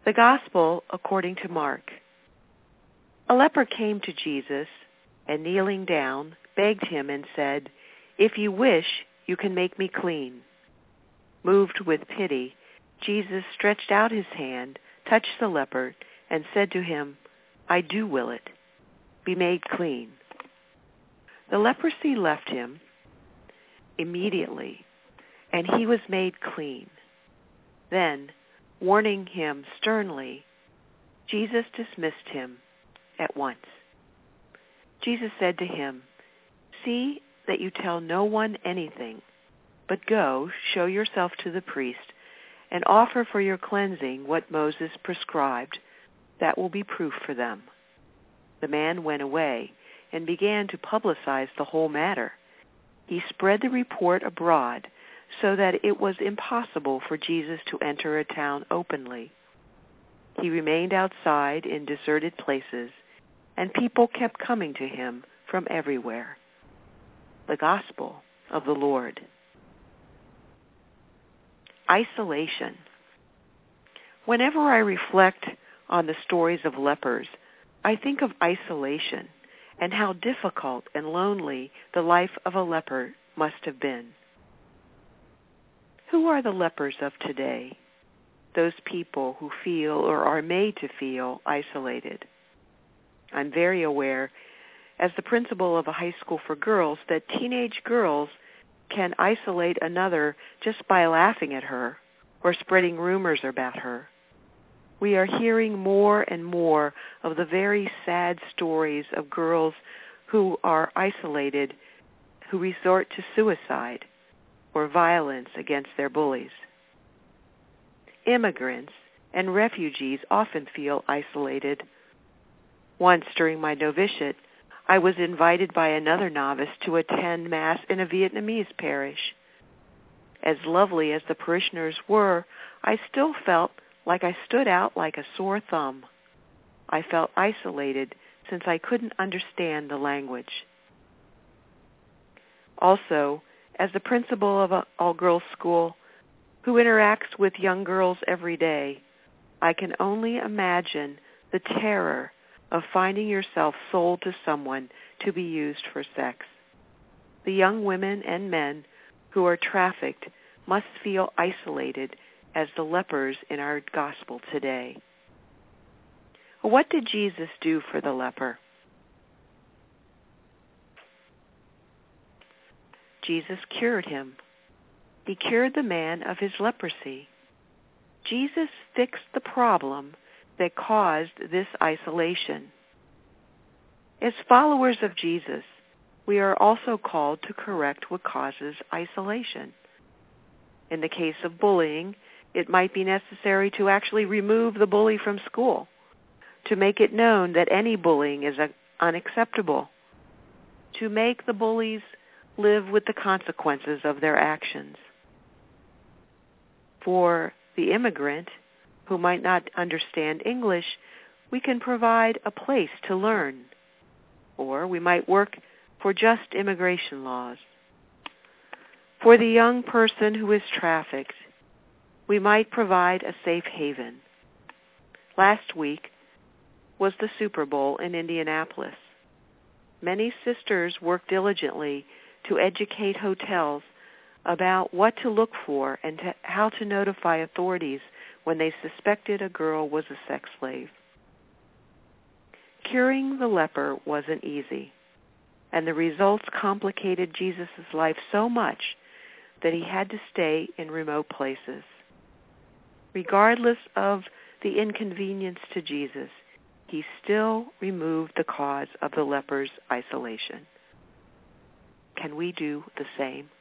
The Gospel according to Mark. A leper came to Jesus, and kneeling down, begged him and said, "If you wish, you can make me clean." Moved with pity, Jesus stretched out his hand, touched the leper, and said to him, "I do will it. Be made clean." The leprosy left him immediately, and he was made clean. Then, warning him sternly, Jesus dismissed him at once. Jesus said to him, "See that you tell no one anything, but go, show yourself to the priest, and offer for your cleansing what Moses prescribed. That will be proof for them." The man went away and began to publicize the whole matter. He spread the report abroad, so that it was impossible for Jesus to enter a town openly. He remained outside in deserted places, and people kept coming to him from everywhere. The Gospel of the Lord. Isolation. Whenever I reflect on the stories of lepers, I think of isolation and how difficult and lonely the life of a leper must have been. Who are the lepers of today? Those people who feel or are made to feel isolated. I'm very aware, as the principal of a high school for girls, that teenage girls can isolate another just by laughing at her or spreading rumors about her. We are hearing more and more of the very sad stories of girls who are isolated, who resort to suicide or violence against their bullies. Immigrants and refugees often feel isolated. Once during my novitiate, I was invited by another novice to attend Mass in a Vietnamese parish. As lovely as the parishioners were, I still felt like I stood out like a sore thumb. I felt isolated since I couldn't understand the language. Also, as the principal of an all-girls school who interacts with young girls every day, I can only imagine the terror of finding yourself sold to someone to be used for sex. The young women and men who are trafficked must feel isolated as the lepers in our gospel today. What did Jesus do for the leper? Jesus cured him. He cured the man of his leprosy. Jesus fixed the problem that caused this isolation. As followers of Jesus, we are also called to correct what causes isolation. In the case of bullying, it might be necessary to actually remove the bully from school, to make it known that any bullying is unacceptable, to make the bullies live with the consequences of their actions. For the immigrant who might not understand English, we can provide a place to learn, or we might work for just immigration laws. For the young person who is trafficked, we might provide a safe haven. Last week was the Super Bowl in Indianapolis. Many sisters worked diligently to educate hotels about what to look for and how to notify authorities when they suspected a girl was a sex slave. Curing the leper wasn't easy, and the results complicated Jesus' life so much that he had to stay in remote places. Regardless of the inconvenience to Jesus, he still removed the cause of the leper's isolation. Can we do the same?